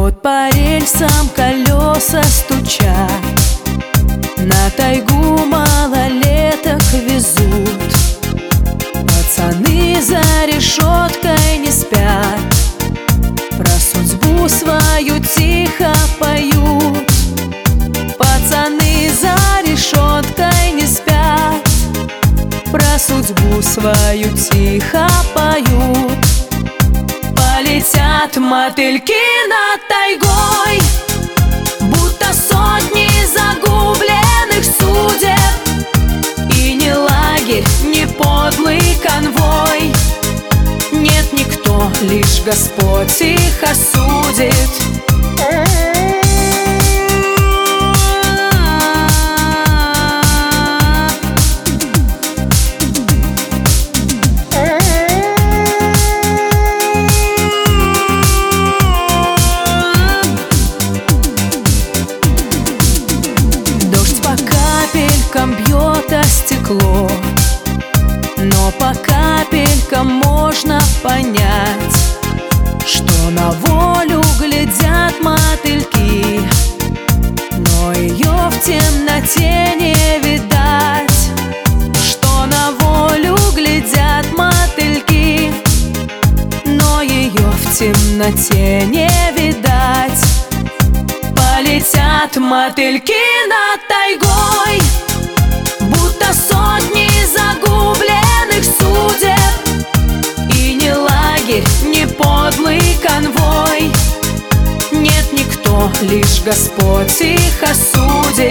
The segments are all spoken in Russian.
Вот по рельсам колеса стучат, на тайгу малолеток везут. Пацаны за решеткой не спят, про судьбу свою тихо поют. Пацаны за решеткой не спят, про судьбу свою тихо поют. Полетят мотыльки над тайгой, будто сотни загубленных судеб. И не лагерь, не подлый конвой, нет никто, лишь Господь их осудит. Бьет о стекло, но по капелькам можно понять, что на волю глядят мотыльки, но ее в темноте не видать. Что на волю глядят мотыльки, но ее в темноте не видать. Полетят мотыльки над тайгой, будто сотни загубленных судеб. И не лагерь, не подлый конвой, нет никто, лишь Господь их осудит.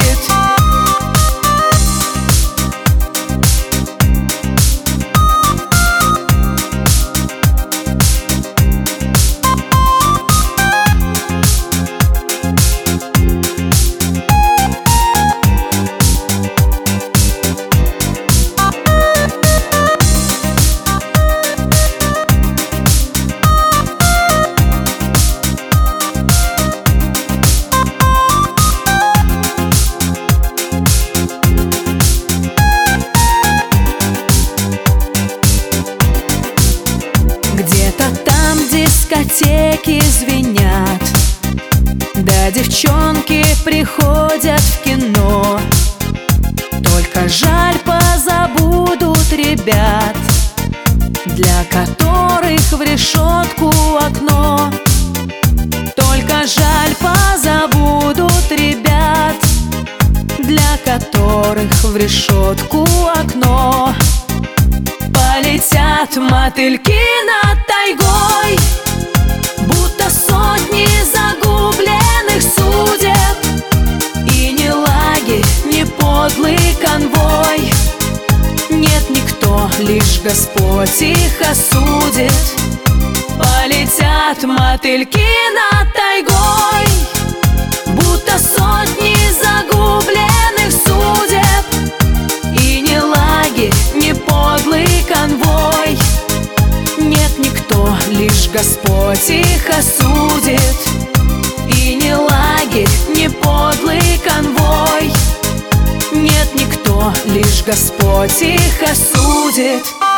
Где-то там дискотеки звенят, да девчонки приходят в кино. Только жаль, позабудут ребят, для которых в решетку окно. Только жаль, позабудут ребят, для которых в решетку окно. Полетят мотыльки над тайгой, будто сотни загубленных судеб. И не лагерь, не подлый конвой, нет никто, лишь Господь их осудит. Полетят мотыльки над тайгой, будто сотни загубленных судеб. И не лагерь, не подлый конвой, нет никто, лишь Господь их осудит. И не лагерь, не подлый конвой, нет никто, лишь Господь их осудит.